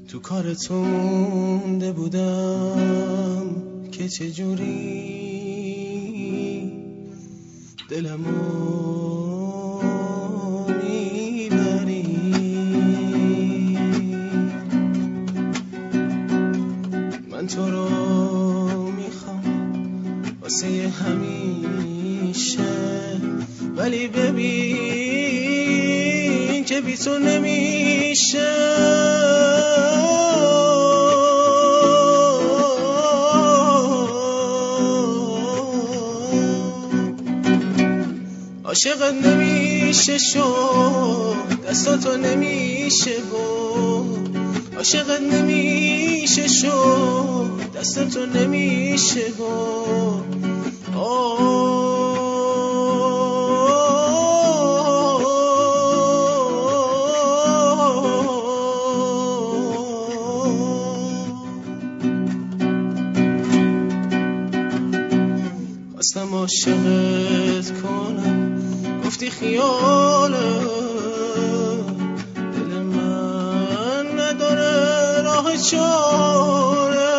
تو کارت مونده بودم که چجوری دلمو میبری. من تو رو میخوام واسه همیشه، ولی ببین که بی تو نمیشه. عاشقت نمیشه شو دستاتو نمیشه بود، عاشقت نمیشه شو دستاتو نمیشه بود. خواستم عاشقت کنم گفتی خیاله، دل من نداره راه چاره.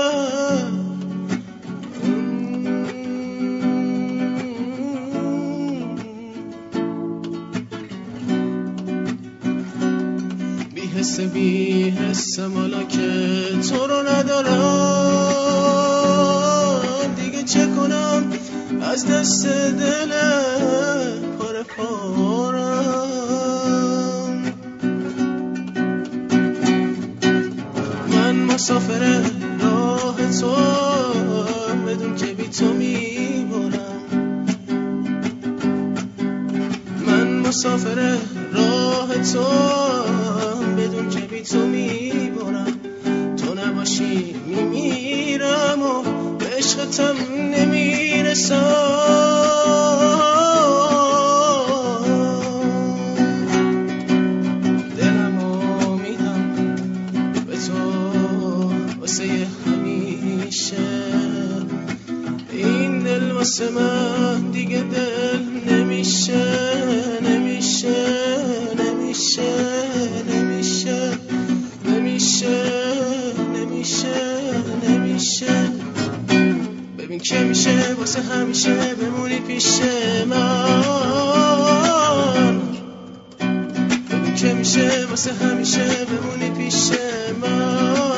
بی حس مالا که تو رو ندارم دیگه، چه کنم از دست دل پاره پارم. من مسافر راه تو بدون که بی تو میبرم. من مسافر راه تو بدون که بی تو میبرم. تو نباشی میمیرم و به عشقتم نمیرسم. دلمو میدم به تو واسه همیشه، این دل واسه من دیگه دل نمیشه. ببین که میشه واسه همیشه بمونی پیش من. ببین که میشه واسه همیشه بمونی پیش من.